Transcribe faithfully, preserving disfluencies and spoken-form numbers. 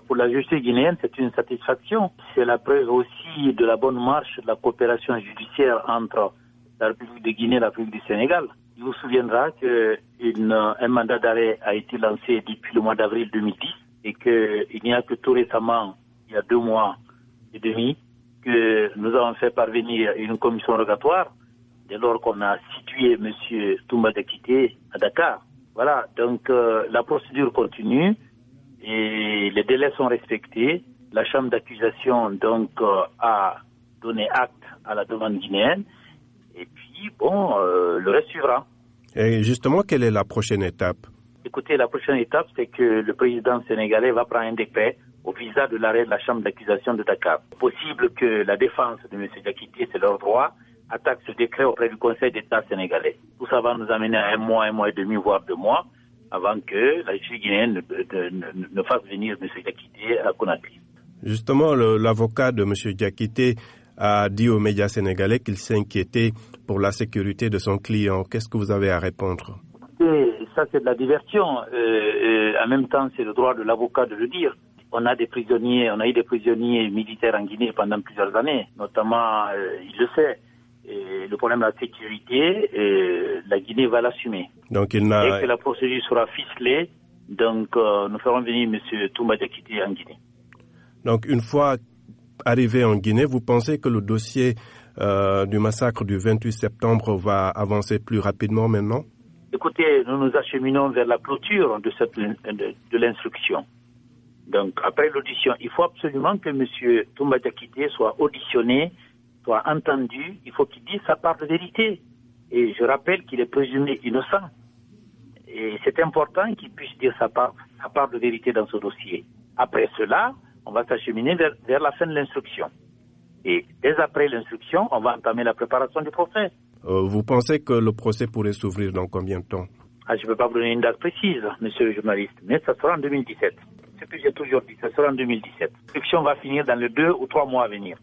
Pour la justice guinéenne, c'est une satisfaction. C'est la preuve aussi de la bonne marche de la coopération judiciaire entre la République de Guinée et la République du Sénégal. Il vous souviendra qu'un mandat d'arrêt a été lancé depuis le mois d'avril deux mille dix et qu'il n'y a que tout récemment, il y a deux mois et demi, que nous avons fait parvenir une commission rogatoire dès lors qu'on a situé M. Toumba Diakité à Dakar. Voilà, donc euh, la procédure continue et les délais sont respectés. La chambre d'accusation donc euh, a donné acte à la demande guinéenne et puis bon, euh, le reste suivra. Et justement, quelle est la prochaine étape? Écoutez, la prochaine étape, c'est que le président sénégalais va prendre un décret au visa de l'arrêt de la chambre d'accusation de Dakar. C'est possible que la défense de M. Diakité, c'est leur droit, attaque ce décret auprès du Conseil d'État sénégalais. Tout ça va nous amener à un mois, un mois et demi, voire deux mois, avant que la justice guinéenne ne, ne, ne, ne fasse venir M. Diakité à Conakry. Justement, le, l'avocat de M. Diakité a dit aux médias sénégalais qu'il s'inquiétait pour la sécurité de son client. Qu'est-ce que vous avez à répondre? Et ça, c'est de la diversion. Euh, euh, en même temps, c'est le droit de l'avocat de le dire. On a des prisonniers, on a eu des prisonniers militaires en Guinée pendant plusieurs années, notamment, euh, il le sait. Et le problème de la sécurité, euh, la Guinée va l'assumer. Donc il n'a... Dès que la procédure sera ficelée, donc euh, nous ferons venir M. Toumba Diakité en Guinée. Donc une fois arrivé en Guinée, vous pensez que le dossier euh, du massacre du vingt-huit septembre va avancer plus rapidement maintenant? Écoutez, nous nous acheminons vers la clôture de, cette, de, de l'instruction. Donc après l'audition, il faut absolument que M. Toumba Diakité soit auditionné, soit entendu, il faut qu'il dise sa part de vérité. Et je rappelle qu'il est présumé innocent. Et c'est important qu'il puisse dire sa part, sa part de vérité dans ce dossier. Après cela, on va s'acheminer vers, vers la fin de l'instruction. Et dès après l'instruction, on va entamer la préparation du procès. Euh, vous pensez que le procès pourrait s'ouvrir dans combien de temps? Ah, je ne peux pas vous donner une date précise, monsieur le journaliste, mais ça sera en deux mille dix-sept. Ce que j'ai toujours dit, ça sera en deux mille dix-sept. L'instruction va finir dans les deux ou trois mois à venir.